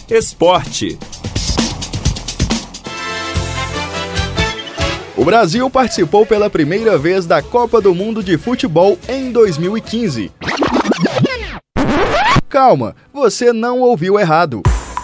Esporte. O Brasil participou pela primeira vez da Copa do Mundo de Futebol em 2015. Calma, você não ouviu errado.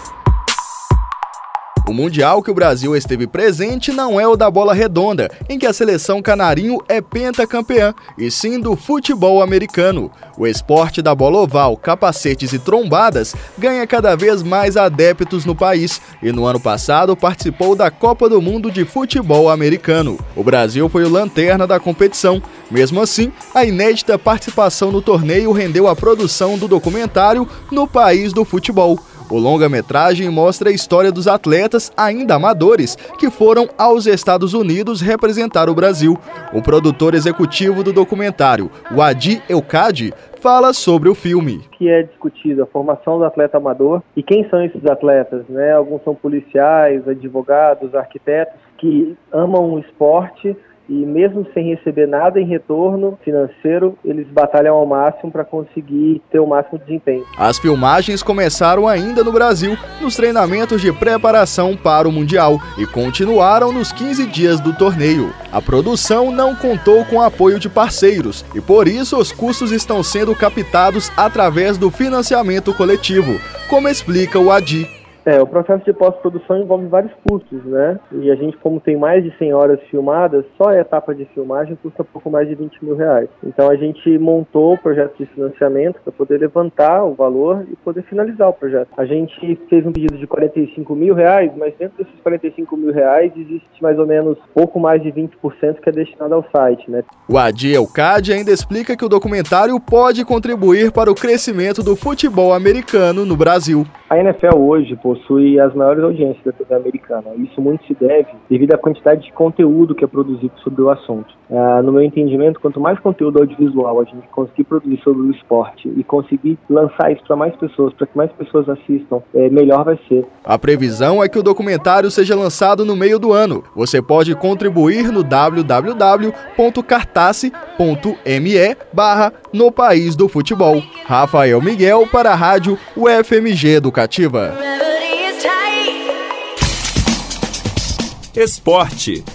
O Mundial que o Brasil esteve presente não é o da bola redonda, em que a seleção canarinho é pentacampeã, e sim do futebol americano. O esporte da bola oval, capacetes e trombadas ganha cada vez mais adeptos no país, e no ano passado participou da Copa do Mundo de Futebol americano. O Brasil foi o lanterna da competição. Mesmo assim, a inédita participação no torneio rendeu a produção do documentário No País do Futebol. O longa-metragem mostra a história dos atletas ainda amadores que foram aos Estados Unidos representar o Brasil. O produtor executivo do documentário, o Adi Elkadi, fala sobre o filme. Que é discutido a formação do atleta amador e quem são esses atletas, né? Alguns são policiais, advogados, arquitetos que amam o esporte e mesmo sem receber nada em retorno financeiro, eles batalham ao máximo para conseguir ter o máximo desempenho. As filmagens começaram ainda no Brasil, nos treinamentos de preparação para o Mundial, e continuaram nos 15 dias do torneio. A produção não contou com apoio de parceiros, e por isso os custos estão sendo captados através do financiamento coletivo, como explica o Adi. O processo de pós-produção envolve vários custos, né? E a gente, como tem mais de 100 horas filmadas, só a etapa de filmagem custa pouco mais de R$20 mil. Então a gente montou o projeto de financiamento para poder levantar o valor e poder finalizar o projeto. A gente fez um pedido de R$45 mil, mas dentro desses R$45 mil existe mais ou menos pouco mais de 20% que é destinado ao site, né? O Adi Elkadi ainda explica que o documentário pode contribuir para o crescimento do futebol americano no Brasil. A NFL hoje possui as maiores audiências da TV americana. Isso muito se deve devido à quantidade de conteúdo que é produzido sobre o assunto. No meu entendimento, quanto mais conteúdo audiovisual a gente conseguir produzir sobre o esporte e conseguir lançar isso para mais pessoas, para que mais pessoas assistam, melhor vai ser. A previsão é que o documentário seja lançado no meio do ano. Você pode contribuir no www.cartace.me/No País do Futebol. Rafael Miguel para a rádio UFMG Educativa. Esporte.